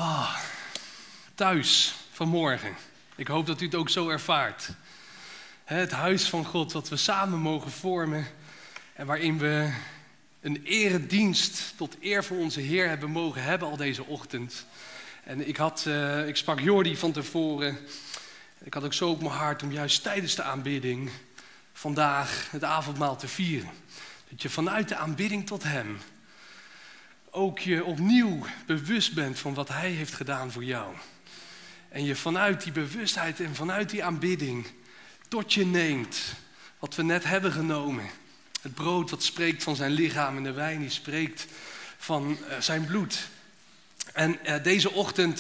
Thuis vanmorgen. Ik hoop dat u het ook zo ervaart. Het huis van God, wat we samen mogen vormen. En waarin we een eredienst tot eer van onze Heer hebben mogen hebben al deze ochtend. En ik sprak Jordi van tevoren. Ik had ook zo op mijn hart om juist tijdens de aanbidding vandaag het avondmaal te vieren. Dat je vanuit de aanbidding tot Hem ook je opnieuw bewust bent van wat Hij heeft gedaan voor jou. En je vanuit die bewustheid en vanuit die aanbidding tot je neemt wat we net hebben genomen. Het brood dat spreekt van zijn lichaam en de wijn die spreekt van zijn bloed. En deze ochtend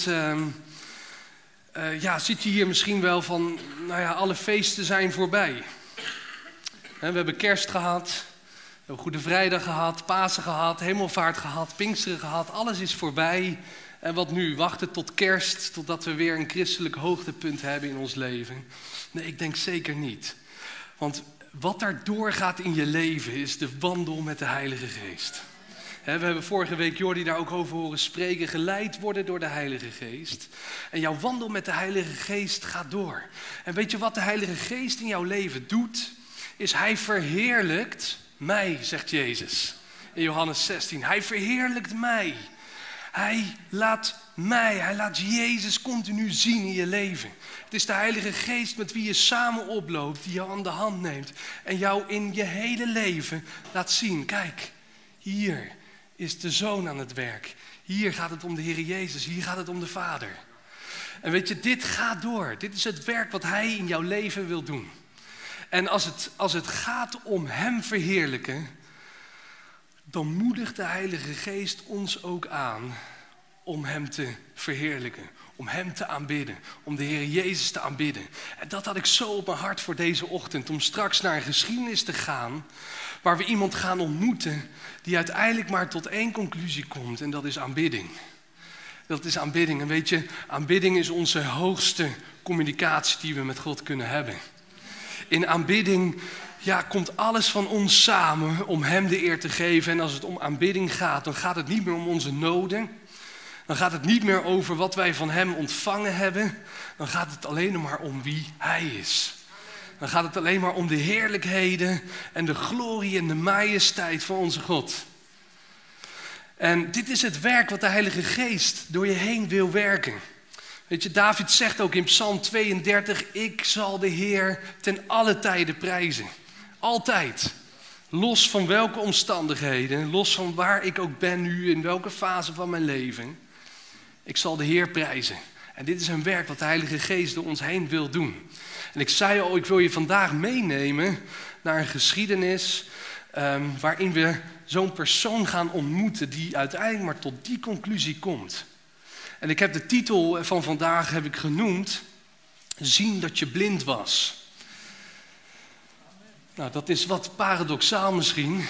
zit je hier misschien wel van, alle feesten zijn voorbij. We hebben Kerst gehad, we hebben Goede Vrijdag gehad, Pasen gehad, Hemelvaart gehad, Pinksteren gehad. Alles is voorbij. En wat nu? Wachten tot Kerst, totdat we weer een christelijk hoogtepunt hebben in ons leven? Nee, ik denk zeker niet. Want wat daar doorgaat in je leven is de wandel met de Heilige Geest. We hebben vorige week Jordi daar ook over horen spreken. Geleid worden door de Heilige Geest. En jouw wandel met de Heilige Geest gaat door. En weet je wat de Heilige Geest in jouw leven doet? Is Hij verheerlijkt mij, zegt Jezus. In Johannes 16. Hij verheerlijkt mij. Hij laat Jezus continu zien in je leven. Het is de Heilige Geest met wie je samen oploopt, die jou aan de hand neemt. En jou in je hele leven laat zien. Kijk, hier is de Zoon aan het werk. Hier gaat het om de Heer Jezus, hier gaat het om de Vader. En weet je, dit gaat door. Dit is het werk wat Hij in jouw leven wil doen. En als het gaat om Hem verheerlijken, dan moedigt de Heilige Geest ons ook aan om Hem te verheerlijken. Om Hem te aanbidden. Om de Heer Jezus te aanbidden. En dat had ik zo op mijn hart voor deze ochtend. Om straks naar een geschiedenis te gaan waar we iemand gaan ontmoeten die uiteindelijk maar tot één conclusie komt. En dat is aanbidding. Dat is aanbidding. En weet je, aanbidding is onze hoogste communicatie die we met God kunnen hebben. In aanbidding komt alles van ons samen om Hem de eer te geven. En als het om aanbidding gaat, dan gaat het niet meer om onze noden. Dan gaat het niet meer over wat wij van Hem ontvangen hebben. Dan gaat het alleen maar om wie Hij is. Dan gaat het alleen maar om de heerlijkheden en de glorie en de majesteit van onze God. En dit is het werk wat de Heilige Geest door je heen wil werken. Weet je, David zegt ook in Psalm 32, ik zal de Heer ten alle tijden prijzen. Altijd. Los van welke omstandigheden, los van waar ik ook ben nu, in welke fase van mijn leven. Ik zal de Heer prijzen. En dit is een werk wat de Heilige Geest door ons heen wil doen. En ik zei al, ik wil je vandaag meenemen naar een geschiedenis waarin we zo'n persoon gaan ontmoeten die uiteindelijk maar tot die conclusie komt. En ik heb de titel van vandaag genoemd, zien dat je blind was. Nou, dat is wat paradoxaal misschien.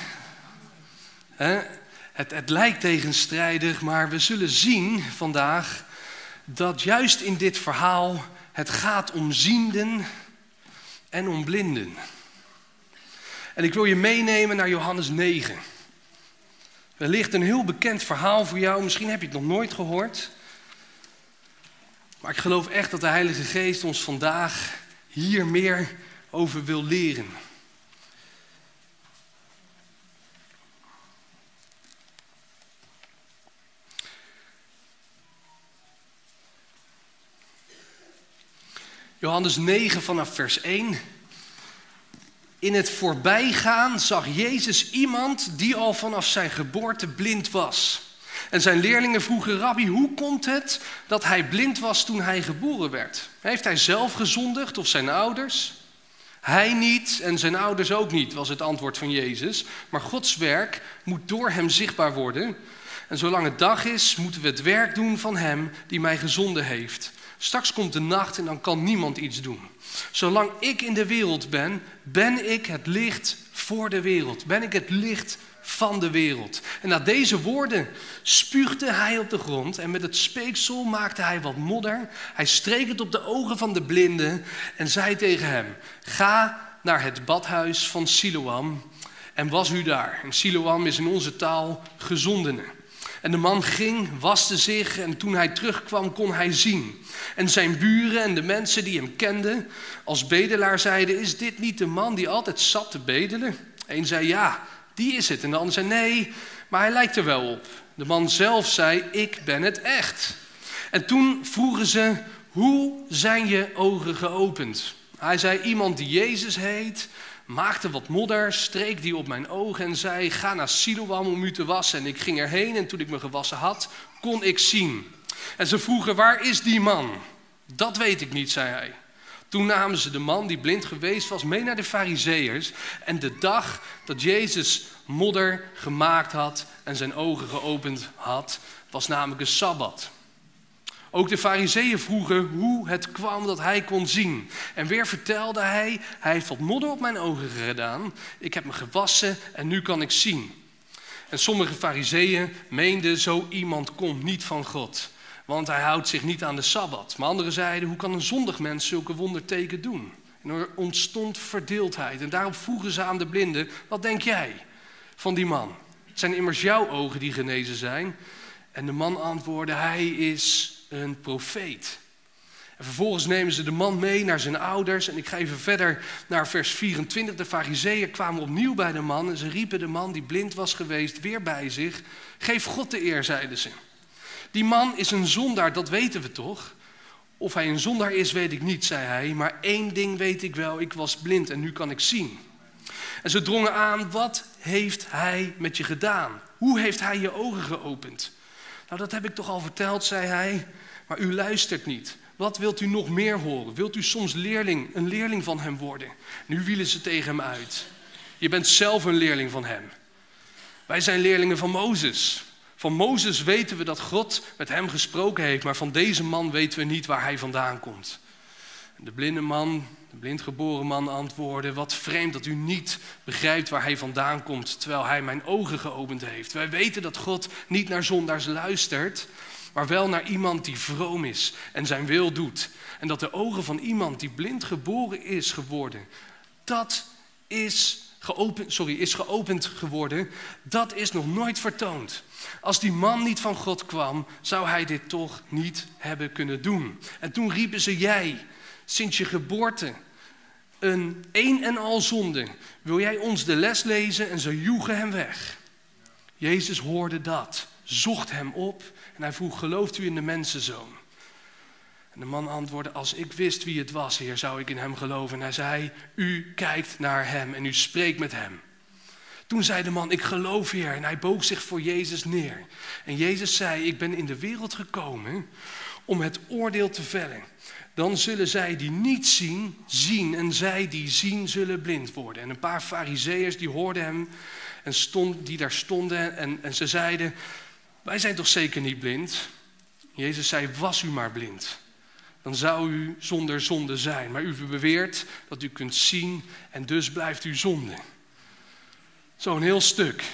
Het lijkt tegenstrijdig, maar we zullen zien vandaag dat juist in dit verhaal het gaat om zienden en om blinden. En ik wil je meenemen naar Johannes 9. Wellicht een heel bekend verhaal voor jou, misschien heb je het nog nooit gehoord. Maar ik geloof echt dat de Heilige Geest ons vandaag hier meer over wil leren. Johannes 9 vanaf vers 1. In het voorbijgaan zag Jezus iemand die al vanaf zijn geboorte blind was. En zijn leerlingen vroegen, Rabbi, hoe komt het dat hij blind was toen hij geboren werd? Heeft hij zelf gezondigd of zijn ouders? Hij niet en zijn ouders ook niet, was het antwoord van Jezus. Maar Gods werk moet door hem zichtbaar worden. En zolang het dag is, moeten we het werk doen van hem die mij gezonden heeft. Straks komt de nacht en dan kan niemand iets doen. Zolang ik in de wereld ben, ben ik het licht voor de wereld. Ben ik het licht van de wereld. En na deze woorden spuugde hij op de grond en met het speeksel maakte hij wat modder. Hij streek het op de ogen van de blinde en zei tegen hem, ga naar het badhuis van Siloam en was u daar. En Siloam is in onze taal gezondene. En de man ging, waste zich en toen hij terugkwam kon hij zien. En zijn buren en de mensen die hem kenden als bedelaar zeiden, is dit niet de man die altijd zat te bedelen? Eén zei, ja, die is het. En de ander zei, nee, maar hij lijkt er wel op. De man zelf zei, ik ben het echt. En toen vroegen ze, hoe zijn je ogen geopend? Hij zei, iemand die Jezus heet, maakte wat modder, streek die op mijn ogen en zei, ga naar Siloam om u te wassen. En ik ging erheen en toen ik me gewassen had, kon ik zien. En ze vroegen, waar is die man? Dat weet ik niet, zei hij. Toen namen ze de man die blind geweest was mee naar de Farizeeërs. En de dag dat Jezus modder gemaakt had en zijn ogen geopend had, was namelijk een Sabbat. Ook de Farizeeën vroegen hoe het kwam dat hij kon zien. En weer vertelde hij heeft wat modder op mijn ogen gedaan. Ik heb me gewassen en nu kan ik zien. En sommige Farizeeën meenden, zo iemand komt niet van God. Want hij houdt zich niet aan de Sabbat. Maar anderen zeiden, hoe kan een zondig mens zulke wonderteken doen? En er ontstond verdeeldheid. En daarop vroegen ze aan de blinde, wat denk jij van die man? Het zijn immers jouw ogen die genezen zijn. En de man antwoordde, hij is een profeet. En vervolgens nemen ze de man mee naar zijn ouders. En ik ga even verder naar vers 24. De Farizeeën kwamen opnieuw bij de man. En ze riepen de man die blind was geweest weer bij zich. Geef God de eer, zeiden ze. Die man is een zondaar, dat weten we toch? Of hij een zondaar is, weet ik niet, zei hij. Maar één ding weet ik wel, ik was blind en nu kan ik zien. En ze drongen aan, wat heeft hij met je gedaan? Hoe heeft hij je ogen geopend? Nou, dat heb ik toch al verteld, zei hij. Maar u luistert niet. Wat wilt u nog meer horen? Wilt u soms een leerling van hem worden? Nu wielen ze tegen hem uit. Je bent zelf een leerling van hem. Wij zijn leerlingen van Mozes. Van Mozes weten we dat God met hem gesproken heeft, maar van deze man weten we niet waar hij vandaan komt. De blindgeboren man antwoordde, wat vreemd dat u niet begrijpt waar hij vandaan komt, terwijl hij mijn ogen geopend heeft. Wij weten dat God niet naar zondaars luistert, maar wel naar iemand die vroom is en zijn wil doet. En dat de ogen van iemand die blind geboren is geworden, is geopend geworden, dat is nog nooit vertoond. Als die man niet van God kwam, zou hij dit toch niet hebben kunnen doen. En toen riepen ze, jij, sinds je geboorte, een en al zonde, wil jij ons de les lezen? En ze joegen hem weg. Jezus hoorde dat, zocht hem op en hij vroeg, gelooft u in de mensenzoon? En de man antwoordde, als ik wist wie het was, Heer, zou ik in hem geloven. En hij zei, u kijkt naar hem en u spreekt met hem. Toen zei de man, ik geloof, Heer. En hij boog zich voor Jezus neer. En Jezus zei, ik ben in de wereld gekomen om het oordeel te vellen. Dan zullen zij die niet zien, zien. En zij die zien, zullen blind worden. En een paar Farizeeërs die hoorden hem en die daar stonden. En ze zeiden, wij zijn toch zeker niet blind? Jezus zei, was u maar blind. Dan zou u zonder zonde zijn. Maar u beweert dat u kunt zien en dus blijft u zonde. Zo'n heel stuk.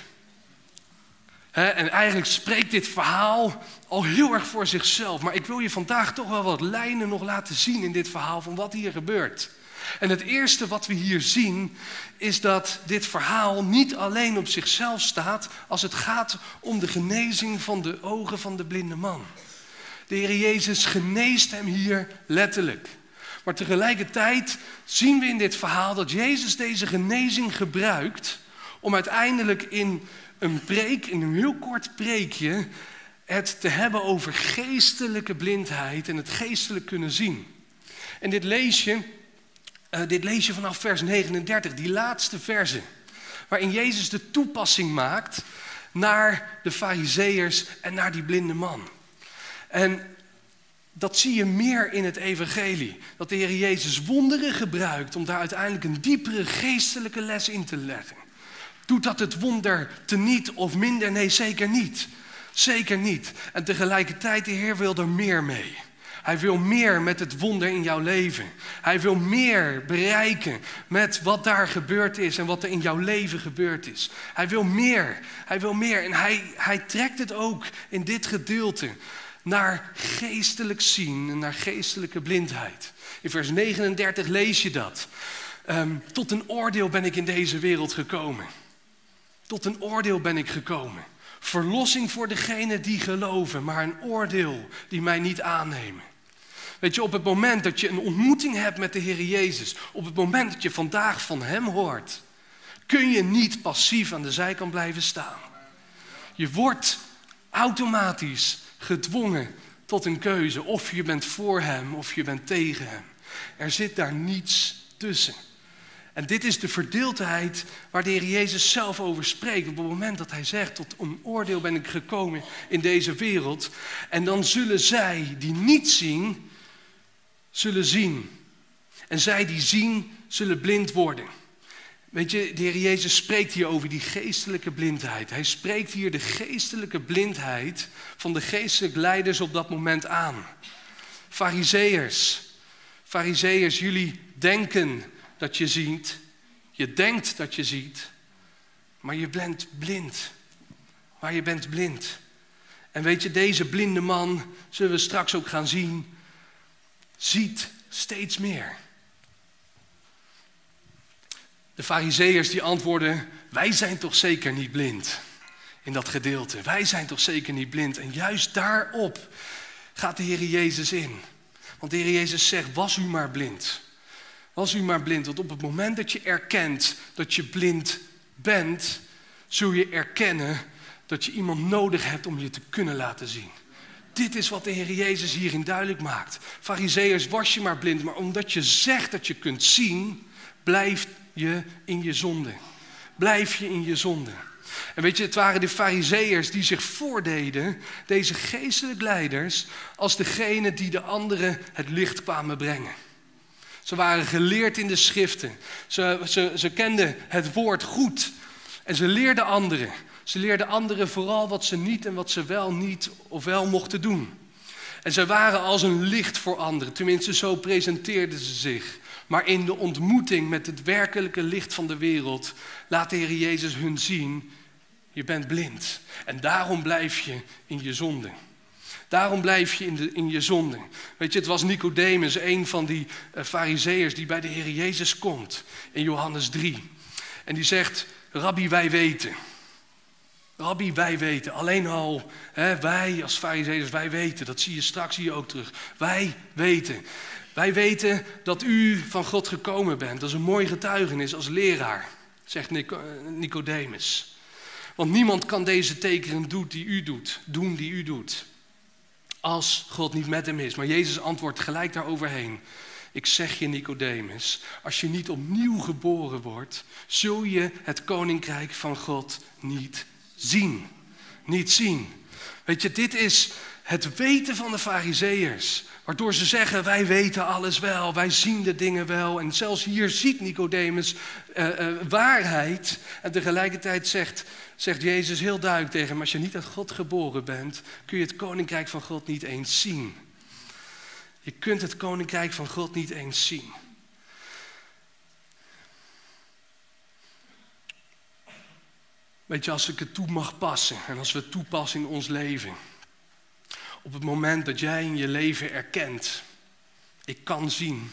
En eigenlijk spreekt dit verhaal al heel erg voor zichzelf. Maar ik wil je vandaag toch wel wat lijnen nog laten zien in dit verhaal van wat hier gebeurt. En het eerste wat we hier zien is dat dit verhaal niet alleen op zichzelf staat als het gaat om de genezing van de ogen van de blinde man. De Heer Jezus geneest hem hier letterlijk. Maar tegelijkertijd zien we in dit verhaal dat Jezus deze genezing gebruikt om uiteindelijk in een preek, in een heel kort preekje, het te hebben over geestelijke blindheid en het geestelijk kunnen zien. En dit lees je vanaf vers 39, die laatste verse, waarin Jezus de toepassing maakt naar de Farizeeërs en naar die blinde man. En dat zie je meer in het evangelie. Dat de Heer Jezus wonderen gebruikt om daar uiteindelijk een diepere geestelijke les in te leggen. Doet dat het wonder teniet of minder? Nee, zeker niet. Zeker niet. En tegelijkertijd, de Heer wil er meer mee. Hij wil meer met het wonder in jouw leven. Hij wil meer bereiken met wat daar gebeurd is en wat er in jouw leven gebeurd is. Hij wil meer. Hij wil meer. En hij trekt het ook in dit gedeelte naar geestelijk zien en naar geestelijke blindheid. In vers 39 lees je dat. Tot een oordeel ben ik in deze wereld gekomen. Tot een oordeel ben ik gekomen. Verlossing voor degenen die geloven, maar een oordeel die mij niet aannemen. Weet je, op het moment dat je een ontmoeting hebt met de Heer Jezus, op het moment dat je vandaag van Hem hoort, kun je niet passief aan de zijkant blijven staan. Je wordt automatisch gedwongen tot een keuze. Of je bent voor Hem, of je bent tegen Hem. Er zit daar niets tussen. En dit is de verdeeldheid waar de Heer Jezus zelf over spreekt. Op het moment dat Hij zegt, tot een oordeel ben ik gekomen in deze wereld. En dan zullen zij die niet zien, zullen zien. En zij die zien, zullen blind worden. Weet je, de Heer Jezus spreekt hier over die geestelijke blindheid. Hij spreekt hier de geestelijke blindheid van de geestelijke leiders op dat moment aan. Farizeeërs, jullie denken dat je ziet. Je denkt dat je ziet, maar je bent blind. Maar je bent blind. En weet je, deze blinde man, zullen we straks ook gaan zien, ziet steeds meer. De Farizeeërs die antwoorden, wij zijn toch zeker niet blind in dat gedeelte. Wij zijn toch zeker niet blind. En juist daarop gaat de Heer Jezus in. Want de Heer Jezus zegt, was u maar blind. Was u maar blind. Want op het moment dat je erkent dat je blind bent, zul je erkennen dat je iemand nodig hebt om je te kunnen laten zien. Dit is wat de Heer Jezus hierin duidelijk maakt. Farizeeërs, was je maar blind. Maar omdat je zegt dat je kunt zien, blijf je in je zonde. Blijf je in je zonde. En weet je, het waren de Farizeeërs die zich voordeden, deze geestelijke leiders, als degene die de anderen het licht kwamen brengen. Ze waren geleerd in de schriften. Ze kenden het woord goed. En ze leerden anderen. Ze leerden anderen vooral wat ze niet en wat ze wel niet of wel mochten doen. En ze waren als een licht voor anderen. Tenminste, zo presenteerden ze zich. Maar in de ontmoeting met het werkelijke licht van de wereld laat de Heer Jezus hun zien, je bent blind. En daarom blijf je in je zonde. Daarom blijf je in je zonde. Weet je, het was Nicodemus, een van die Farizeeërs die bij de Heer Jezus komt in Johannes 3. En die zegt, Rabbi, wij weten. Rabbi, wij weten. Alleen al, wij als Farizeeërs, wij weten. Dat zie je straks hier ook terug. Wij weten. Wij weten dat u van God gekomen bent. Dat is een mooi getuigenis als leraar, zegt Nicodemus. Want niemand kan deze tekenen doen die u doet. Als God niet met hem is. Maar Jezus antwoordt gelijk daaroverheen. Ik zeg je, Nicodemus, als je niet opnieuw geboren wordt, zul je het koninkrijk van God niet zien. Niet zien. Weet je, dit is het weten van de Farizeeërs. Waardoor ze zeggen, wij weten alles wel, wij zien de dingen wel. En zelfs hier ziet Nicodemus waarheid. En tegelijkertijd zegt Jezus heel duidelijk tegen hem, als je niet uit God geboren bent, kun je het koninkrijk van God niet eens zien. Je kunt het koninkrijk van God niet eens zien. Weet je, als ik het toe mag passen en als we het toepassen in ons leven. Op het moment dat jij in je leven erkent, ik kan zien.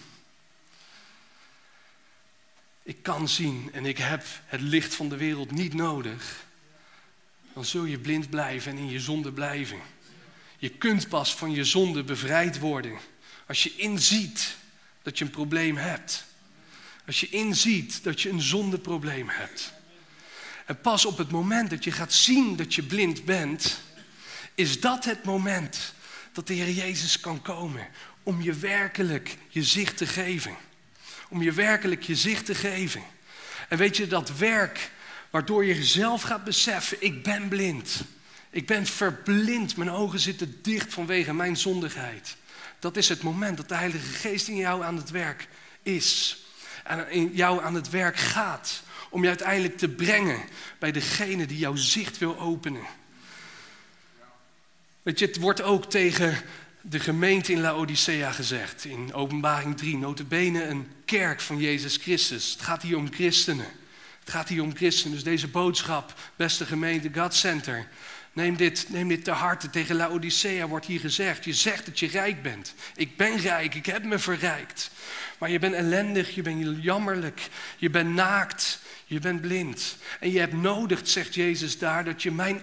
Ik kan zien en ik heb het licht van de wereld niet nodig. Dan zul je blind blijven en in je zonde blijven. Je kunt pas van je zonde bevrijd worden als je inziet dat je een probleem hebt. Als je inziet dat je een zondeprobleem hebt. En pas op het moment dat je gaat zien dat je blind bent, is dat het moment dat de Heer Jezus kan komen om je werkelijk je zicht te geven. Om je werkelijk je zicht te geven. En weet je, dat werk waardoor je zelf gaat beseffen, ik ben blind. Ik ben verblind, mijn ogen zitten dicht vanwege mijn zondigheid. Dat is het moment dat de Heilige Geest in jou aan het werk is. En in jou aan het werk gaat. Om je uiteindelijk te brengen bij degene die jouw zicht wil openen. Weet je, het wordt ook tegen de gemeente in Laodicea gezegd. In Openbaring 3, nota bene een kerk van Jezus Christus. Het gaat hier om christenen. Het gaat hier om christenen. Dus deze boodschap, beste gemeente, God Center, Neem dit ter harte. Tegen Laodicea wordt hier gezegd. Je zegt dat je rijk bent. Ik ben rijk, ik heb me verrijkt. Maar je bent ellendig, je bent jammerlijk. Je bent naakt, je bent blind. En je hebt nodig, zegt Jezus daar, dat je mijn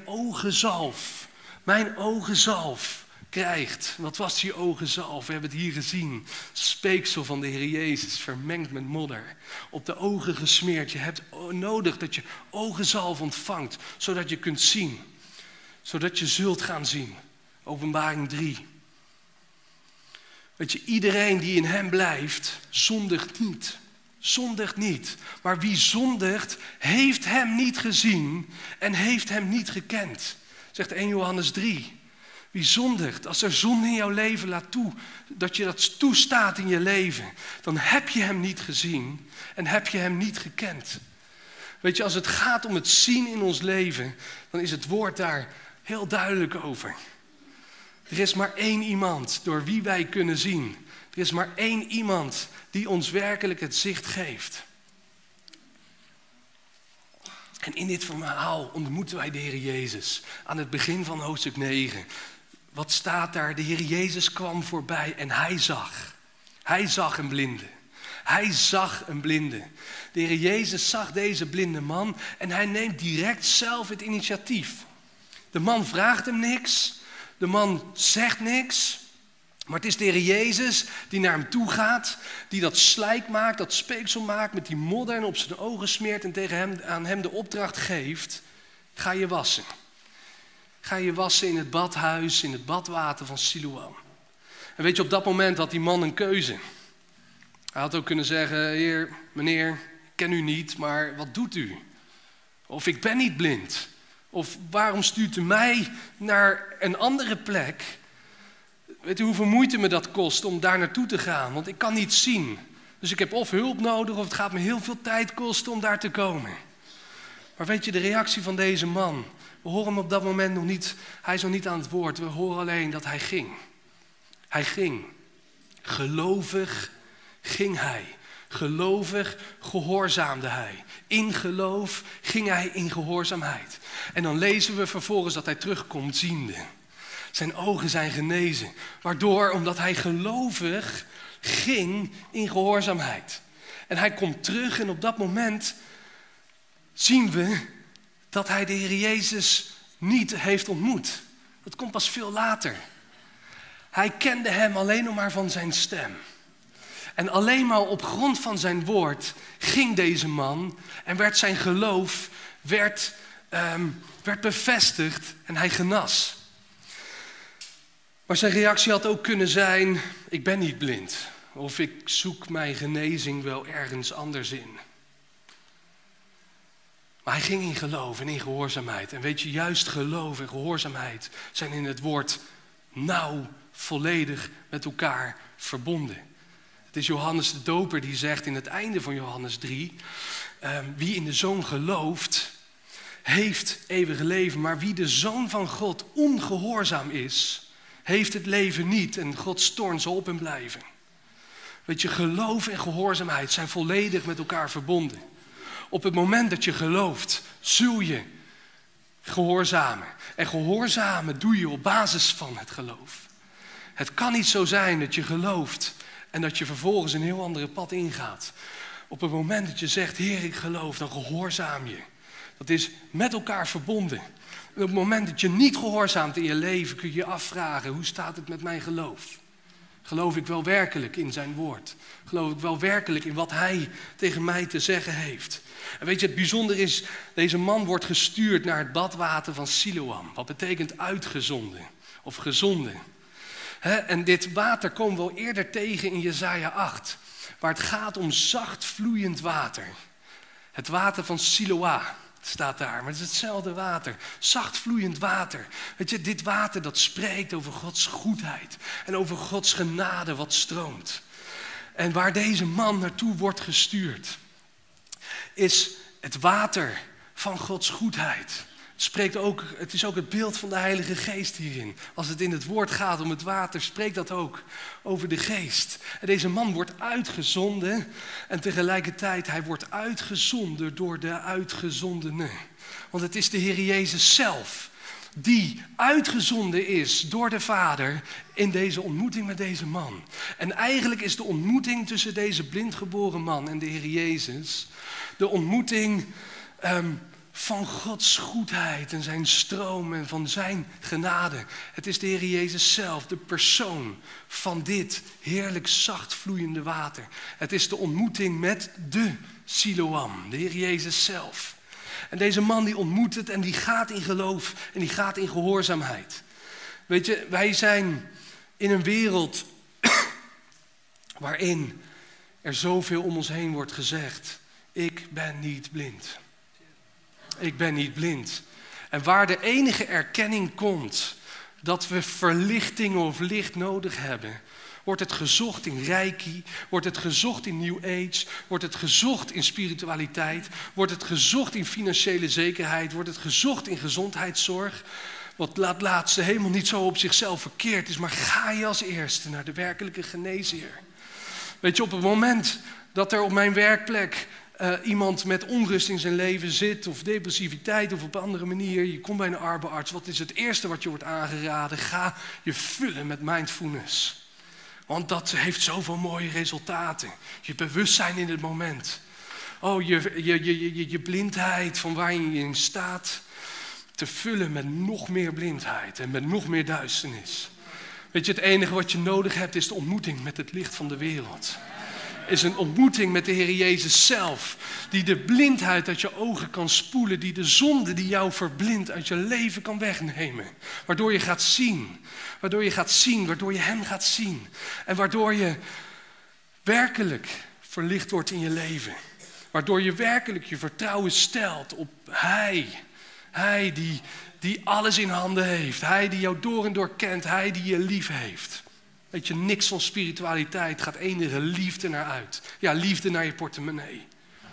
ogenzalf krijgt. Wat was die ogenzalf? We hebben het hier gezien. Speeksel van de Heer Jezus, vermengd met modder. Op de ogen gesmeerd. Je hebt nodig dat je ogenzalf ontvangt, zodat je kunt zien. Zodat je zult gaan zien. Openbaring 3. Weet je, iedereen die in hem blijft, zondigt niet. Zondigt niet. Maar wie zondigt, heeft hem niet gezien en heeft hem niet gekend. Zegt 1 Johannes 3. Wie zondigt, als er zonde in jouw leven laat toe, dat je dat toestaat in je leven, dan heb je hem niet gezien en heb je hem niet gekend. Weet je, als het gaat om het zien in ons leven, dan is het woord daar heel duidelijk over. Er is maar één iemand door wie wij kunnen zien. Er is maar één iemand die ons werkelijk het zicht geeft. En in dit verhaal ontmoeten wij de Heer Jezus aan het begin van hoofdstuk 9. Wat staat daar? De Heer Jezus kwam voorbij en hij zag. Hij zag een blinde. Hij zag een blinde. De Heer Jezus zag deze blinde man en hij neemt direct zelf het initiatief. De man vraagt hem niks. De man zegt niks. Maar het is de Heer Jezus die naar hem toe gaat. Die dat slijk maakt, dat speeksel maakt met die modder en op zijn ogen smeert. En aan hem de opdracht geeft. Ga je wassen. Ga je wassen in het badhuis, in het badwater van Siloam. En weet je, op dat moment had die man een keuze. Hij had ook kunnen zeggen, heer, meneer, ik ken u niet, maar wat doet u? Of ik ben niet blind. Of waarom stuurt u mij naar een andere plek? Weet u hoeveel moeite me dat kost om daar naartoe te gaan? Want ik kan niet zien. Dus ik heb of hulp nodig of het gaat me heel veel tijd kosten om daar te komen. Maar weet je, de reactie van deze man. We horen hem op dat moment nog niet. Hij is nog niet aan het woord. We horen alleen dat hij ging. Hij ging. Gelovig ging hij. Gelovig gehoorzaamde hij. In geloof ging hij in gehoorzaamheid. En dan lezen we vervolgens dat hij terugkomt ziende. Zijn ogen zijn genezen. Waardoor, omdat hij gelovig ging in gehoorzaamheid. En hij komt terug en op dat moment zien we dat hij de Heer Jezus niet heeft ontmoet. Dat komt pas veel later. Hij kende hem alleen nog maar van zijn stem. En alleen maar op grond van zijn woord ging deze man en werd zijn geloof werd bevestigd en hij genas. Maar zijn reactie had ook kunnen zijn, ik ben niet blind. Of ik zoek mijn genezing wel ergens anders in. Maar hij ging in geloof en in gehoorzaamheid. En weet je, juist geloof en gehoorzaamheid zijn in het woord nauw, volledig met elkaar verbonden. Het is Johannes de Doper die zegt in het einde van Johannes 3... wie in de Zoon gelooft, heeft eeuwig leven. Maar wie de Zoon van God ongehoorzaam is, heeft het leven niet. En Gods toorn zal op hem blijven. Weet je, geloof en gehoorzaamheid zijn volledig met elkaar verbonden. Op het moment dat je gelooft, zul je gehoorzamen. En gehoorzamen doe je op basis van het geloof. Het kan niet zo zijn dat je gelooft en dat je vervolgens een heel andere pad ingaat. Op het moment dat je zegt, Heer, ik geloof, dan gehoorzaam je. Dat is met elkaar verbonden. En op het moment dat je niet gehoorzaamt in je leven, kun je je afvragen, hoe staat het met mijn geloof? Geloof ik wel werkelijk in zijn woord? Geloof ik wel werkelijk in wat hij tegen mij te zeggen heeft? En weet je, het bijzondere is, deze man wordt gestuurd naar het badwater van Siloam. Wat betekent uitgezonden of gezonden. En dit water komen we al eerder tegen in Jesaja 8. Waar het gaat om zacht vloeiend water. Het water van Siloam staat daar, maar het is hetzelfde water. Zacht vloeiend water. Weet je, dit water dat spreekt over Gods goedheid. En over Gods genade wat stroomt. En waar deze man naartoe wordt gestuurd, is het water van Gods goedheid. Het is ook het beeld van de Heilige Geest hierin. Als het in het woord gaat om het water, spreekt dat ook over de Geest. En deze man wordt uitgezonden en tegelijkertijd hij wordt uitgezonden door de uitgezondene. Want het is de Heer Jezus zelf die uitgezonden is door de Vader in deze ontmoeting met deze man. En eigenlijk is de ontmoeting tussen deze blindgeboren man en de Heer Jezus de ontmoeting van Gods goedheid en zijn stroom en van zijn genade. Het is de Heer Jezus zelf, de persoon van dit heerlijk zacht vloeiende water. Het is de ontmoeting met de Siloam, de Heer Jezus zelf. En deze man die ontmoet het en die gaat in geloof en die gaat in gehoorzaamheid. Weet je, wij zijn in een wereld waarin er zoveel om ons heen wordt gezegd. Ik ben niet blind. Ik ben niet blind. En waar de enige erkenning komt dat we verlichting of licht nodig hebben, wordt het gezocht in reiki, wordt het gezocht in New Age, wordt het gezocht in spiritualiteit, wordt het gezocht in financiële zekerheid, wordt het gezocht in gezondheidszorg. Wat laatste helemaal niet zo op zichzelf verkeerd is, maar ga je als eerste naar de werkelijke geneesheer. Weet je, op het moment dat er op mijn werkplek iemand met onrust in zijn leven zit, of depressiviteit, of op een andere manier, je komt bij een arbeidsarts, wat is het eerste wat je wordt aangeraden? Ga je vullen met mindfulness. Want dat heeft zoveel mooie resultaten. Je bewustzijn in het moment. Oh, je blindheid van waarin je in staat te vullen met nog meer blindheid en met nog meer duisternis. Weet je, het enige wat je nodig hebt is de ontmoeting met het licht van de wereld. Is een ontmoeting met de Heer Jezus zelf. Die de blindheid uit je ogen kan spoelen. Die de zonde die jou verblindt uit je leven kan wegnemen. Waardoor je gaat zien. Waardoor je gaat zien. Waardoor je hem gaat zien. En waardoor je werkelijk verlicht wordt in je leven. Waardoor je werkelijk je vertrouwen stelt op Hij. Hij die alles in handen heeft. Hij die jou door en door kent. Hij die je lief heeft. Weet je, niks van spiritualiteit gaat enige liefde naar uit. Ja, liefde naar je portemonnee.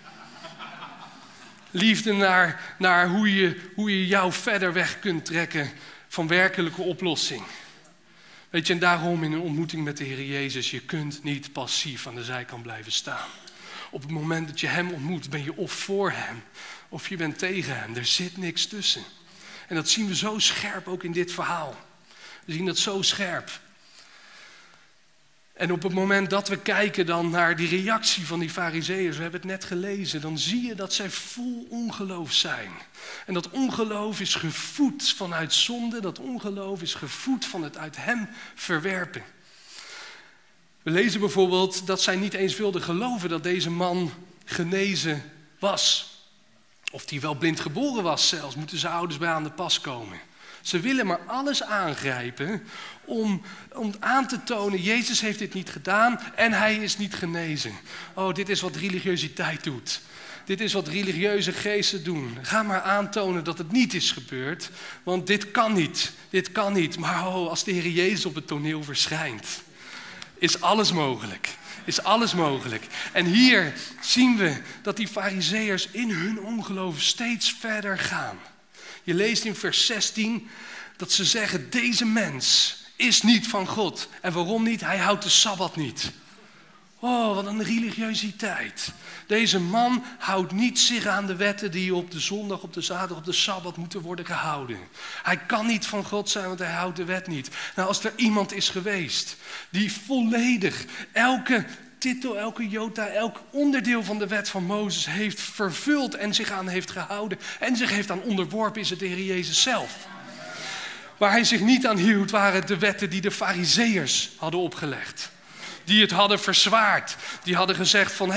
Liefde naar hoe je jou verder weg kunt trekken van werkelijke oplossing. Weet je, en daarom in een ontmoeting met de Heer Jezus, je kunt niet passief aan de zijkant blijven staan. Op het moment dat je hem ontmoet, ben je of voor hem, of je bent tegen hem. Er zit niks tussen. En dat zien we zo scherp ook in dit verhaal. We zien dat zo scherp. En op het moment dat we kijken dan naar die reactie van die Farizeeërs, we hebben het net gelezen, dan zie je dat zij vol ongeloof zijn. En dat ongeloof is gevoed vanuit zonde, dat ongeloof is gevoed van het uit hem verwerpen. We lezen bijvoorbeeld dat zij niet eens wilden geloven dat deze man genezen was. Of die wel blind geboren was zelfs, moeten zijn ouders bij aan de pas komen. Ze willen maar alles aangrijpen om aan te tonen, Jezus heeft dit niet gedaan en hij is niet genezen. Oh, dit is wat religiositeit doet. Dit is wat religieuze geesten doen. Ga maar aantonen dat het niet is gebeurd, want dit kan niet. Dit kan niet. Maar als de Heer Jezus op het toneel verschijnt, is alles mogelijk. Is alles mogelijk. En hier zien we dat die Farizeeërs in hun ongeloof steeds verder gaan. Je leest in vers 16 dat ze zeggen, deze mens is niet van God. En waarom niet? Hij houdt de Sabbat niet. Oh, wat een religiositeit. Deze man houdt niet zich aan de wetten die op de zondag, op de zaterdag, op de Sabbat moeten worden gehouden. Hij kan niet van God zijn, want hij houdt de wet niet. Nou, als er iemand is geweest die volledig elke titel, elke jota, elk onderdeel van de wet van Mozes heeft vervuld en zich aan heeft gehouden en zich heeft aan onderworpen, is het de Heer Jezus zelf. Waar hij zich niet aan hield, waren de wetten die de Farizeeërs hadden opgelegd. Die het hadden verzwaard. Die hadden gezegd van,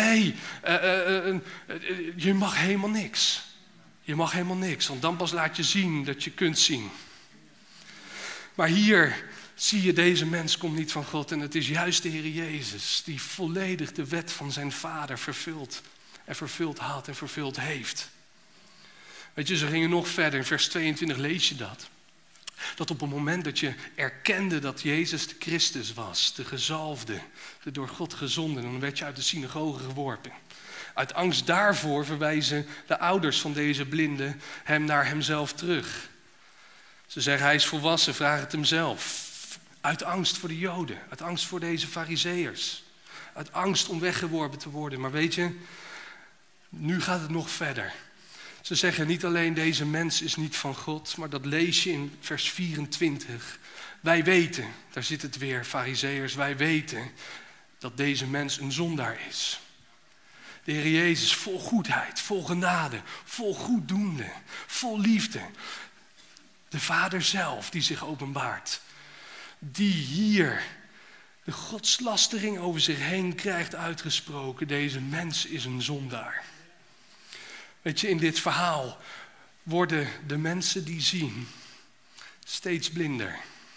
je mag helemaal niks. Je mag helemaal niks, want dan pas laat je zien dat je kunt zien. Maar hier zie je, deze mens komt niet van God. En het is juist de Heer Jezus die volledig de wet van zijn Vader vervult. En vervuld had en vervuld heeft. Weet je, ze gingen nog verder. In vers 22 lees je dat. Dat op het moment dat je erkende dat Jezus de Christus was, de gezalfde, de door God gezonden, dan werd je uit de synagoge geworpen. Uit angst daarvoor verwijzen de ouders van deze blinde hem naar hemzelf terug. Ze zeggen, hij is volwassen, vraag het hem zelf. Uit angst voor de Joden, uit angst voor deze Farizeeërs. Uit angst om weggeworpen te worden. Maar weet je, nu gaat het nog verder. Ze zeggen niet alleen deze mens is niet van God, maar dat lees je in vers 24. Wij weten, daar zit het weer, farizeeërs, wij weten dat deze mens een zondaar is. De Heer Jezus vol goedheid, vol genade, vol goeddoende, vol liefde. De Vader zelf die zich openbaart. Die hier de godslastering over zich heen krijgt uitgesproken. Deze mens is een zondaar. Weet je, in dit verhaal worden de mensen die zien steeds blinder.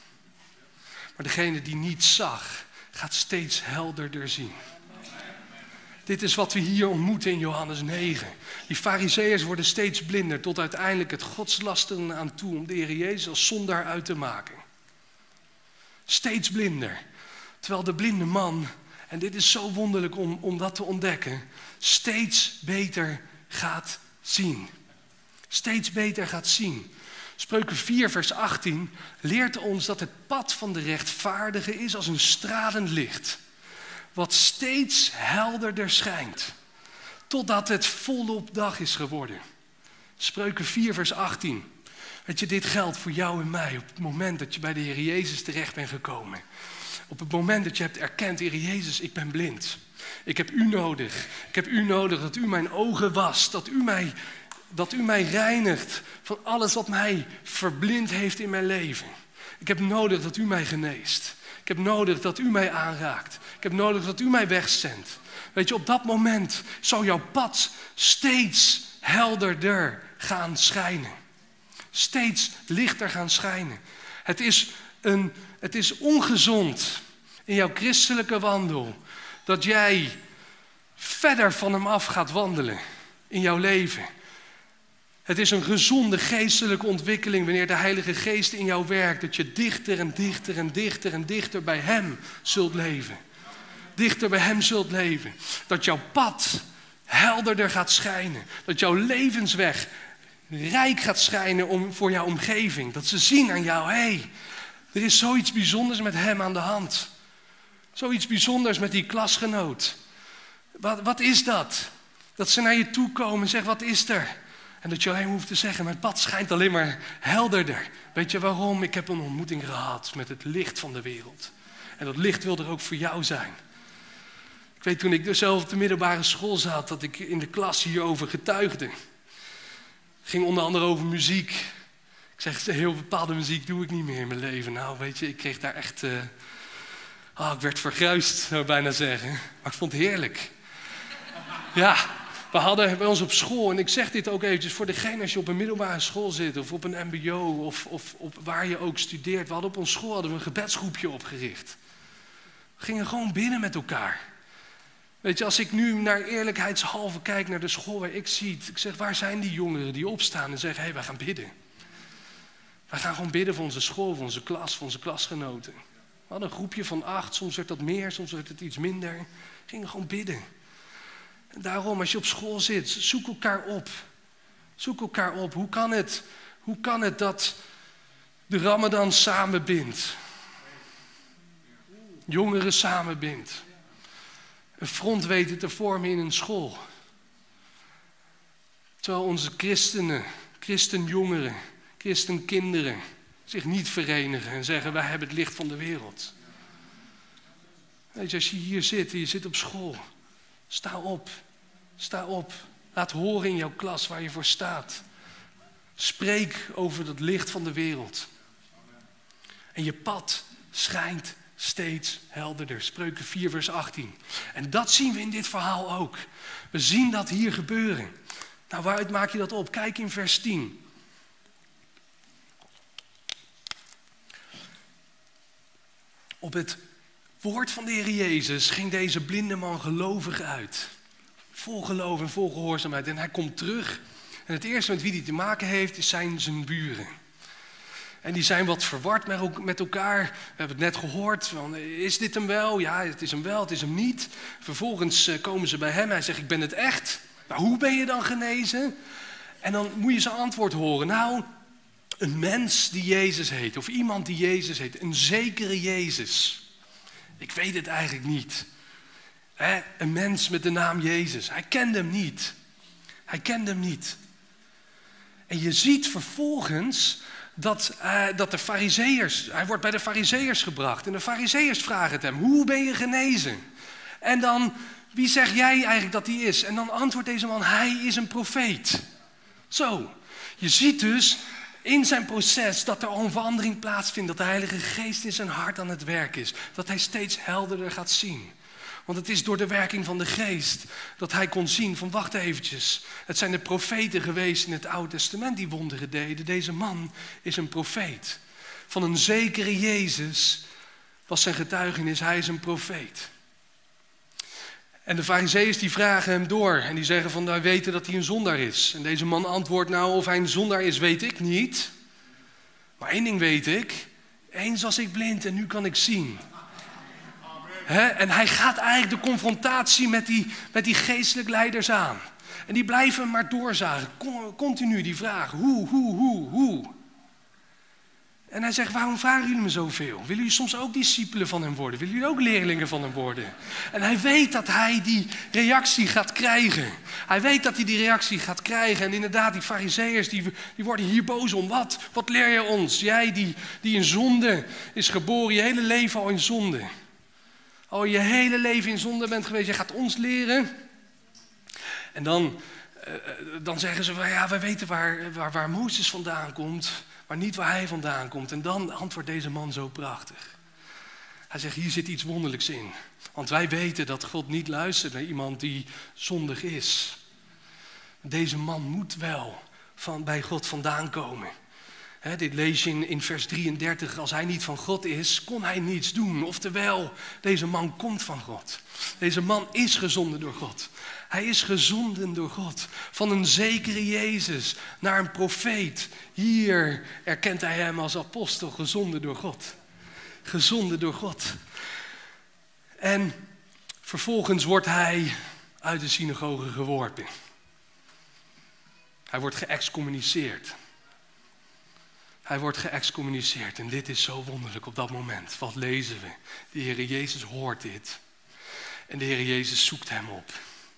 Maar degene die niet zag, gaat steeds helderder zien. Dit is wat we hier ontmoeten in Johannes 9. Die farizeeërs worden steeds blinder tot uiteindelijk het godslasteren aan toe om de Heer Jezus als zondaar uit te maken. Steeds blinder. Terwijl de blinde man, en dit is zo wonderlijk om dat te ontdekken, steeds beter gaat zien. Steeds beter gaat zien. Spreuken 4 vers 18 leert ons dat het pad van de rechtvaardige is als een stralend licht. Wat steeds helderder schijnt. Totdat het volop dag is geworden. Spreuken 4 vers 18. Weet je, dit geldt voor jou en mij op het moment dat je bij de Heer Jezus terecht bent gekomen. Op het moment dat je hebt erkend, Heer Jezus, ik ben blind. Ik heb u nodig. Ik heb u nodig dat u mijn ogen wast. Dat u mij reinigt van alles wat mij verblind heeft in mijn leven. Ik heb nodig dat u mij geneest. Ik heb nodig dat u mij aanraakt. Ik heb nodig dat u mij wegzendt. Weet je, op dat moment zal jouw pad steeds helderder gaan schijnen. Steeds lichter gaan schijnen. Het is ongezond in jouw christelijke wandel dat jij verder van hem af gaat wandelen in jouw leven. Het is een gezonde geestelijke ontwikkeling wanneer de Heilige Geest in jou werkt, dat je dichter en dichter en dichter en dichter bij hem zult leven. Dichter bij hem zult leven. Dat jouw pad helderder gaat schijnen. Dat jouw levensweg rijk gaat schijnen voor jouw omgeving. Dat ze zien aan jou, hé, er is zoiets bijzonders met hem aan de hand. Zoiets bijzonders met die klasgenoot. Wat is dat? Dat ze naar je toe komen en zeggen, wat is er? En dat je alleen hoeft te zeggen, mijn pad schijnt alleen maar helderder. Weet je waarom? Ik heb een ontmoeting gehad met het licht van de wereld. En dat licht wil er ook voor jou zijn. Ik weet toen ik dus zelf op de middelbare school zat, dat ik in de klas hierover getuigde. Het ging onder andere over muziek. Ik zeg, heel bepaalde muziek doe ik niet meer in mijn leven. Nou, weet je, ik kreeg daar echt... ik werd vergruisd, zou ik bijna zeggen. Maar ik vond het heerlijk. Ja, we hadden bij ons op school, en ik zeg dit ook eventjes voor degene als je op een middelbare school zit, of op een mbo, of op waar je ook studeert. We hadden op ons school een gebedsgroepje opgericht. We gingen gewoon bidden met elkaar. Weet je, als ik nu naar eerlijkheidshalve kijk naar de school waar ik zie, ik zeg, waar zijn die jongeren die opstaan en zeggen, hé, wij gaan bidden. Wij gaan gewoon bidden voor onze school, voor onze klas, voor onze klasgenoten. We hadden een groepje van 8, soms werd dat meer, soms werd het iets minder. We gingen gewoon bidden. En daarom, als je op school zit, zoek elkaar op. Zoek elkaar op. Hoe kan het dat de Ramadan samenbindt? Jongeren samenbindt. Een front weten te vormen in een school. Terwijl onze christenen, christenjongeren, christenkinderen zich niet verenigen en zeggen, wij hebben het licht van de wereld. Weet je, als je hier zit en je zit op school, sta op. Sta op. Laat horen in jouw klas waar je voor staat. Spreek over het licht van de wereld. En je pad schijnt steeds helderder. Spreuken 4 vers 18. En dat zien we in dit verhaal ook. We zien dat hier gebeuren. Nou, waaruit maak je dat op? Kijk in vers 10. Op het woord van de Heer Jezus ging deze blinde man gelovig uit. Vol geloof en vol gehoorzaamheid. En hij komt terug. En het eerste met wie hij te maken heeft, zijn zijn buren. En die zijn wat verward met elkaar. We hebben het net gehoord. Van, is dit hem wel? Ja, het is hem wel, het is hem niet. Vervolgens komen ze bij hem. Hij zegt, ik ben het echt. Maar hoe ben je dan genezen? En dan moet je zijn antwoord horen. Nou, een mens die Jezus heet. Of iemand die Jezus heet. Een zekere Jezus. Ik weet het eigenlijk niet. Een mens met de naam Jezus. Hij kende hem niet. Hij kende hem niet. En je ziet vervolgens dat de Farizeeërs, hij wordt bij de Farizeeërs gebracht. En de Farizeeërs vragen het hem, hoe ben je genezen? En dan, wie zeg jij eigenlijk dat hij is? En dan antwoordt deze man, hij is een profeet. Zo, je ziet dus in zijn proces dat er al een verandering plaatsvindt. Dat de Heilige Geest in zijn hart aan het werk is. Dat hij steeds helderder gaat zien. Want het is door de werking van de Geest dat hij kon zien van wacht eventjes. Het zijn de profeten geweest in het Oude Testament die wonderen deden. Deze man is een profeet. Van een zekere Jezus was zijn getuigenis, hij is een profeet. En de Farizeeërs die vragen hem door en die zeggen van wij weten dat hij een zondaar is. En deze man antwoordt nou of hij een zondaar is weet ik niet. Maar één ding weet ik, eens was ik blind en nu kan ik zien. En hij gaat eigenlijk de confrontatie met die geestelijk leiders aan. En die blijven maar doorzagen, continu die vraag, hoe. En hij zegt, waarom vragen jullie me zoveel? Willen jullie soms ook discipelen van hem worden? Willen jullie ook leerlingen van hem worden? En hij weet dat hij die reactie gaat krijgen. Hij weet dat hij die reactie gaat krijgen. En inderdaad, die Farizeeërs die worden hier boos om. Wat leer je ons? Jij die in zonde is geboren, je hele leven al in zonde. Al je hele leven in zonde bent geweest, jij gaat ons leren. En dan zeggen ze van ja, we weten waar Mozes vandaan komt, maar niet waar hij vandaan komt. En dan antwoordt deze man zo prachtig. Hij zegt, hier zit iets wonderlijks in. Want wij weten dat God niet luistert naar iemand die zondig is. Deze man moet wel bij God vandaan komen. Dit lees je in vers 33. Als hij niet van God is, kon hij niets doen. Oftewel, deze man komt van God. Deze man is gezonden door God. Hij is gezonden door God. Van een zekere Jezus naar een profeet. Hier erkent hij hem als apostel, gezonden door God. Gezonden door God. En vervolgens wordt hij uit de synagoge geworpen. Hij wordt geëxcommuniceerd. Hij wordt geëxcommuniceerd en dit is zo wonderlijk op dat moment. Wat lezen we? De Heer Jezus hoort dit. En de Heer Jezus zoekt hem op.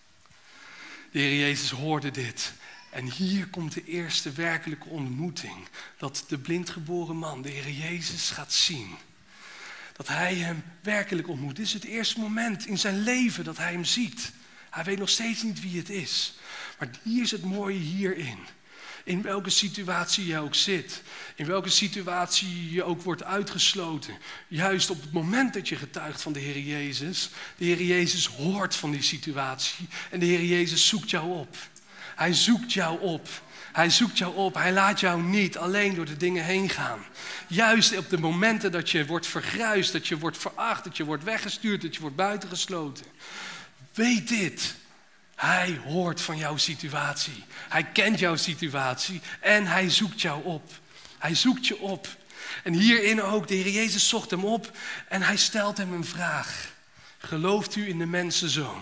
De Heer Jezus hoorde dit. En hier komt de eerste werkelijke ontmoeting. Dat de blindgeboren man, de Heer Jezus, gaat zien. Dat hij hem werkelijk ontmoet. Dit is het eerste moment in zijn leven dat hij hem ziet. Hij weet nog steeds niet wie het is. Maar hier is het mooie hierin. In welke situatie je ook zit. In welke situatie je ook wordt uitgesloten. Juist op het moment dat je getuigt van de Heer Jezus. De Heer Jezus hoort van die situatie. En de Heer Jezus zoekt jou op. Hij zoekt jou op. Hij zoekt jou op. Hij laat jou niet alleen door de dingen heen gaan. Juist op de momenten dat je wordt vergruisd. Dat je wordt veracht. Dat je wordt weggestuurd. Dat je wordt buitengesloten. Weet dit. Hij hoort van jouw situatie. Hij kent jouw situatie en hij zoekt jou op. Hij zoekt je op. En hierin ook, de Heer Jezus zocht hem op en hij stelt hem een vraag. Gelooft u in de mensenzoon?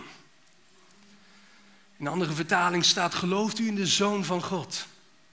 In een andere vertaling staat, gelooft u in de Zoon van God?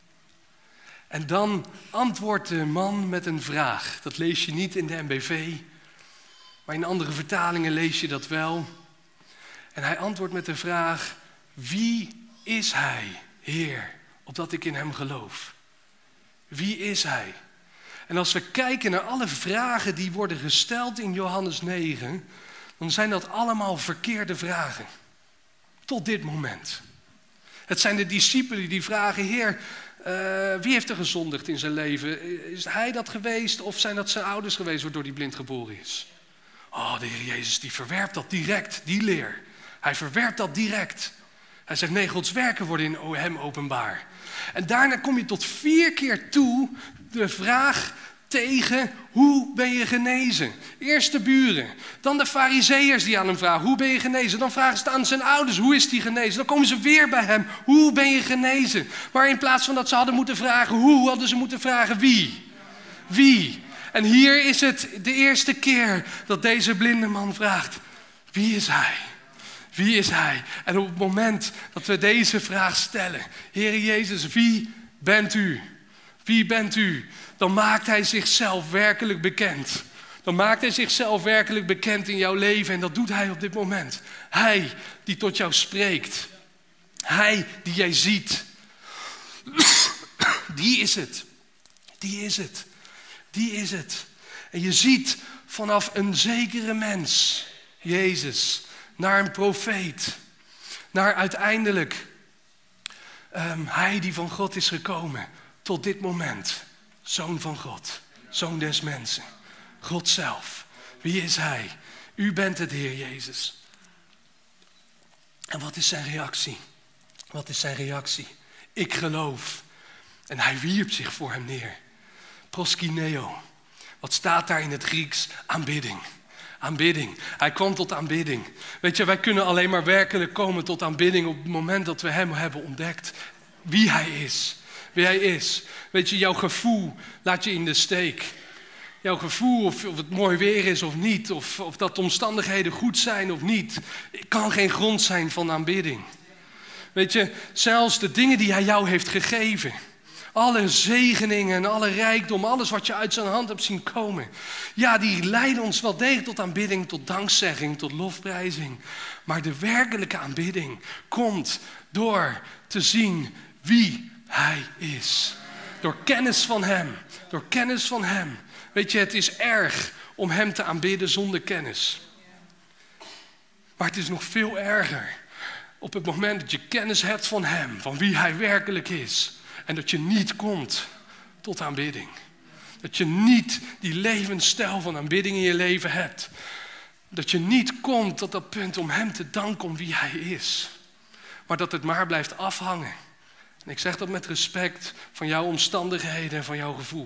En dan antwoordt de man met een vraag. Dat lees je niet in de NBV, maar in andere vertalingen lees je dat wel. En hij antwoordt met de vraag, wie is hij, Heer, opdat ik in hem geloof? Wie is hij? En als we kijken naar alle vragen die worden gesteld in Johannes 9, dan zijn dat allemaal verkeerde vragen. Tot dit moment. Het zijn de discipelen die vragen, Heer, wie heeft er gezondigd in zijn leven? Is hij dat geweest of zijn dat zijn ouders geweest waardoor hij blind geboren is? Oh, de Heer Jezus die verwerpt dat direct, die leer. Hij verwerpt dat direct. Hij zegt, nee, Gods werken worden in hem openbaar. En daarna kom je tot 4 keer toe de vraag tegen, hoe ben je genezen? Eerst de buren, dan de Farizeeërs die aan hem vragen, hoe ben je genezen? Dan vragen ze het aan zijn ouders, hoe is die genezen? Dan komen ze weer bij hem, hoe ben je genezen? Maar in plaats van dat ze hadden moeten vragen hoe, hadden ze moeten vragen wie? Wie? En hier is het de eerste keer dat deze blinde man vraagt, wie is hij? Wie is hij? En op het moment dat we deze vraag stellen, Heer Jezus, wie bent u? Wie bent u? Dan maakt hij zichzelf werkelijk bekend. Dan maakt hij zichzelf werkelijk bekend in jouw leven en dat doet hij op dit moment. Hij die tot jou spreekt. Hij die jij ziet. Die is het. Die is het. Die is het. En je ziet vanaf een zekere mens, Jezus, naar een profeet, naar uiteindelijk hij die van God is gekomen, tot dit moment. Zoon van God, Zoon des mensen, God zelf. Wie is hij? U bent het, Heer Jezus. En wat is zijn reactie? Wat is zijn reactie? Ik geloof. En hij wierp zich voor hem neer. Proskineo. Wat staat daar in het Grieks? Aanbidding. Aanbidding. Hij kwam tot aanbidding. Weet je, wij kunnen alleen maar werkelijk komen tot aanbidding op het moment dat we hem hebben ontdekt. Wie hij is. Wie hij is. Weet je, jouw gevoel laat je in de steek. Jouw gevoel, of het mooi weer is of niet, of dat de omstandigheden goed zijn of niet, kan geen grond zijn van aanbidding. Weet je, zelfs de dingen die hij jou heeft gegeven, alle zegeningen en alle rijkdom, alles wat je uit zijn hand hebt zien komen, ja, die leiden ons wel degelijk tot aanbidding, tot dankzegging, tot lofprijzing. Maar de werkelijke aanbidding komt door te zien wie hij is. Door kennis van hem, door kennis van hem. Weet je, het is erg om hem te aanbidden zonder kennis. Maar het is nog veel erger op het moment dat je kennis hebt van hem, van wie hij werkelijk is. En dat je niet komt tot aanbidding. Dat je niet die levensstijl van aanbidding in je leven hebt. Dat je niet komt tot dat punt om hem te danken om wie hij is. Maar dat het maar blijft afhangen. En ik zeg dat met respect van jouw omstandigheden en van jouw gevoel.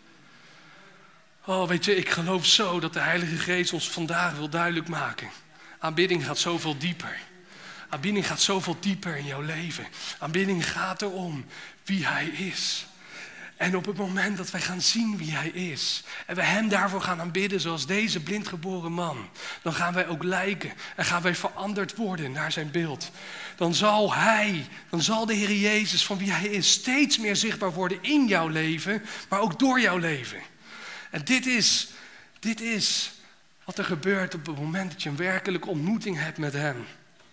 Oh, weet je, ik geloof zo dat de Heilige Geest ons vandaag wil duidelijk maken. Aanbidding gaat zoveel dieper. Aanbidding gaat zoveel dieper in jouw leven. Aanbidding gaat erom wie hij is. En op het moment dat wij gaan zien wie hij is, en we hem daarvoor gaan aanbidden zoals deze blindgeboren man, dan gaan wij ook lijken en gaan wij veranderd worden naar zijn beeld. Dan zal de Heer Jezus van wie hij is steeds meer zichtbaar worden in jouw leven, maar ook door jouw leven. En dit is wat er gebeurt op het moment dat je een werkelijke ontmoeting hebt met hem.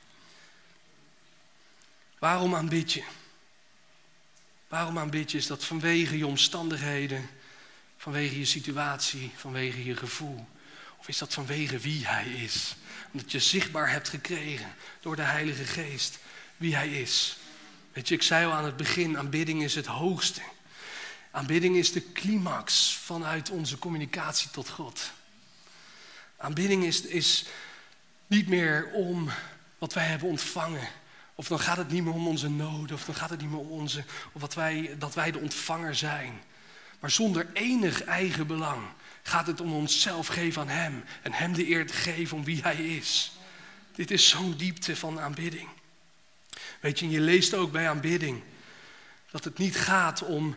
Waarom aanbid je? Waarom aanbid je? Is dat vanwege je omstandigheden, vanwege je situatie, vanwege je gevoel? Of is dat vanwege wie hij is? Omdat je zichtbaar hebt gekregen door de Heilige Geest wie hij is. Weet je, ik zei al aan het begin, aanbidding is het hoogste. Aanbidding is de climax vanuit onze communicatie tot God. Aanbidding is niet meer om wat wij hebben ontvangen. Of dan gaat het niet meer om onze noden. Of dan gaat het niet meer om dat wij de ontvanger zijn. Maar zonder enig eigen belang gaat het om onszelf geven aan hem. En hem de eer te geven om wie hij is. Dit is zo'n diepte van aanbidding. Weet je, en je leest ook bij aanbidding dat het niet gaat om...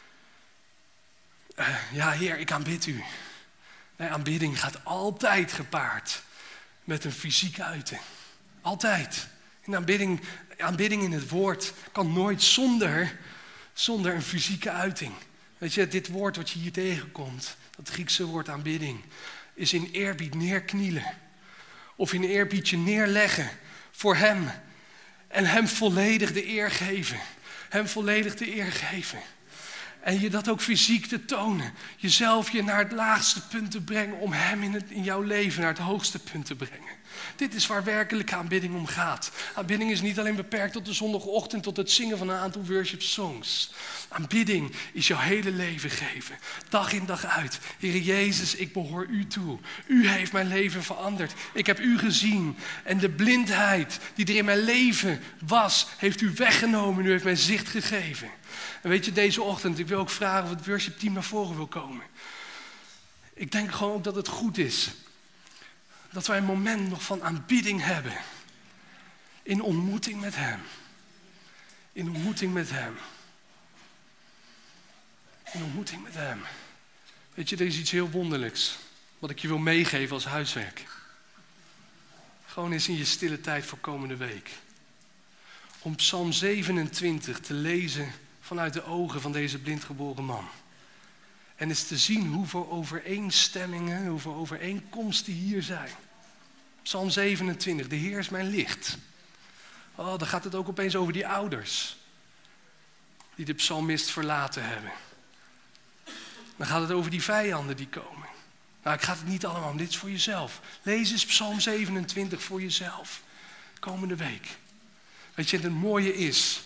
ja, Heer, ik aanbid u. Nee, aanbidding gaat altijd gepaard met een fysieke uiting. Altijd. En aanbidding in het woord kan nooit zonder een fysieke uiting. Weet je, dit woord wat je hier tegenkomt, dat Griekse woord aanbidding, is in eerbied neerknielen. Of in eerbied je neerleggen voor hem. En hem volledig de eer geven. Hem volledig de eer geven. En je dat ook fysiek te tonen. Jezelf je naar het laagste punt te brengen om hem in jouw leven naar het hoogste punt te brengen. Dit is waar werkelijke aanbidding om gaat. Aanbidding is niet alleen beperkt tot de zondagochtend, tot het zingen van een aantal worship songs. Aanbidding is jouw hele leven geven. Dag in dag uit. Heer Jezus, ik behoor u toe. U heeft mijn leven veranderd. Ik heb u gezien. En de blindheid die er in mijn leven was, heeft u weggenomen. U heeft mij zicht gegeven. En weet je, deze ochtend, ik wil ook vragen of het worshipteam naar voren wil komen. Ik denk gewoon ook dat het goed is dat wij een moment nog van aanbidding hebben. In ontmoeting met hem. In ontmoeting met hem. In ontmoeting met hem. Weet je, er is iets heel wonderlijks wat ik je wil meegeven als huiswerk. Gewoon eens in je stille tijd voor komende week. Om Psalm 27 te lezen vanuit de ogen van deze blindgeboren man. En eens te zien hoeveel overeenstemmingen, hoeveel overeenkomsten hier zijn. Psalm 27, de Heer is mijn licht. Oh, dan gaat het ook opeens over die ouders. die de psalmist verlaten hebben. Dan gaat het over die vijanden die komen. Nou, ik ga het niet allemaal om. Dit is voor jezelf. Lees eens Psalm 27 voor jezelf. Komende week. Weet je, het mooie is...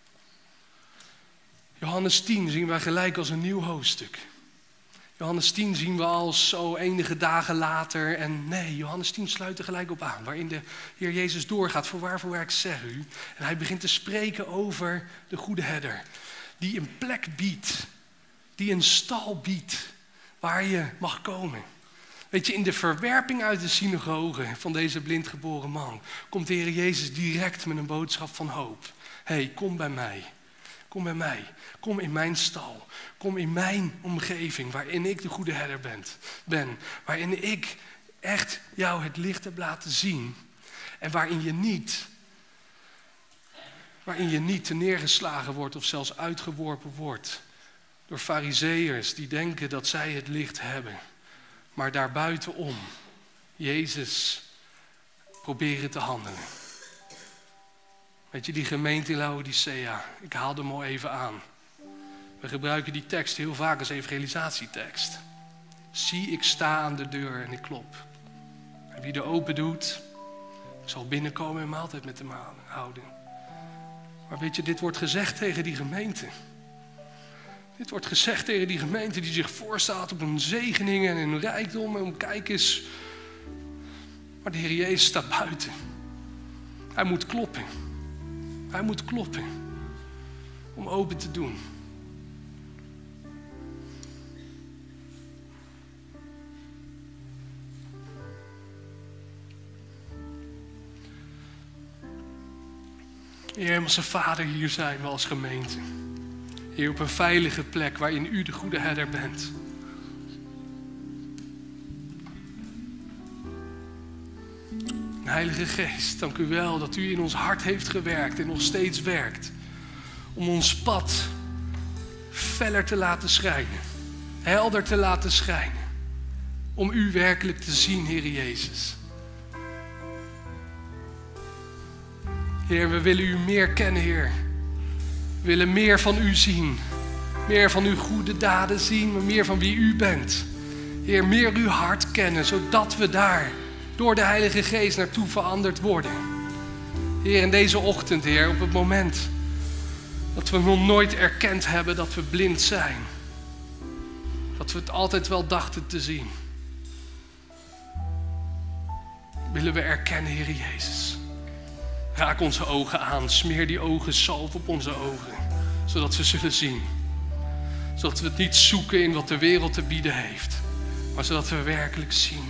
Johannes 10 zien wij gelijk als een nieuw hoofdstuk. Johannes 10 zien we als zo enige dagen later. En nee, Johannes 10 sluit er gelijk op aan. Waarin de Heer Jezus doorgaat. Voorwaar ik zeg u. En hij begint te spreken over de goede herder. Die een plek biedt. Die een stal biedt. Waar je mag komen. Weet je, in de verwerping uit de synagoge van deze blindgeboren man. Komt de Heer Jezus direct met een boodschap van hoop. Hé, kom bij mij. Kom bij mij. Kom in mijn stal. Kom in mijn omgeving waarin ik de goede herder ben. Waarin ik echt jou het licht heb laten zien. En waarin je niet te neergeslagen wordt of zelfs uitgeworpen wordt. Door farizeeërs die denken dat zij het licht hebben. Maar daarbuitenom Jezus proberen te handelen. Weet je, die gemeente in Laodicea, ik haal hem al even aan. We gebruiken die tekst heel vaak als evangelisatietekst. Zie, ik sta aan de deur en ik klop. En wie er open doet, zal binnenkomen en maaltijd met hem houden. Maar weet je, dit wordt gezegd tegen die gemeente. Dit wordt gezegd tegen die gemeente die zich voorstaat op hun zegeningen en hun rijkdom. En kijk eens. Maar de Heer Jezus staat buiten. Hij moet kloppen. Hij moet kloppen. Om open te doen. Heer Hemelse Vader, hier zijn we als gemeente. Heer, op een veilige plek waarin u de goede herder bent. Heilige Geest, dank u wel dat u in ons hart heeft gewerkt en nog steeds werkt. Om ons pad feller te laten schijnen. Helder te laten schijnen. Om u werkelijk te zien, Heer Jezus. Heer, we willen u meer kennen, Heer. We willen meer van u zien. Meer van uw goede daden zien, maar meer van wie u bent. Heer, meer uw hart kennen, zodat we daar door de Heilige Geest naartoe veranderd worden. Heer, in deze ochtend, Heer, op het moment dat we nog nooit erkend hebben dat we blind zijn. Dat we het altijd wel dachten te zien. Willen we erkennen, Heer Jezus. Raak onze ogen aan, smeer die ogen zalf op onze ogen. Zodat we zullen zien. Zodat we het niet zoeken in wat de wereld te bieden heeft. Maar zodat we werkelijk zien.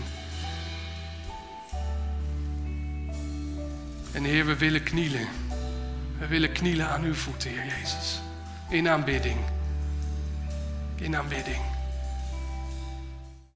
En Heer, we willen knielen. We willen knielen aan uw voeten, Heer Jezus. In aanbidding. In aanbidding.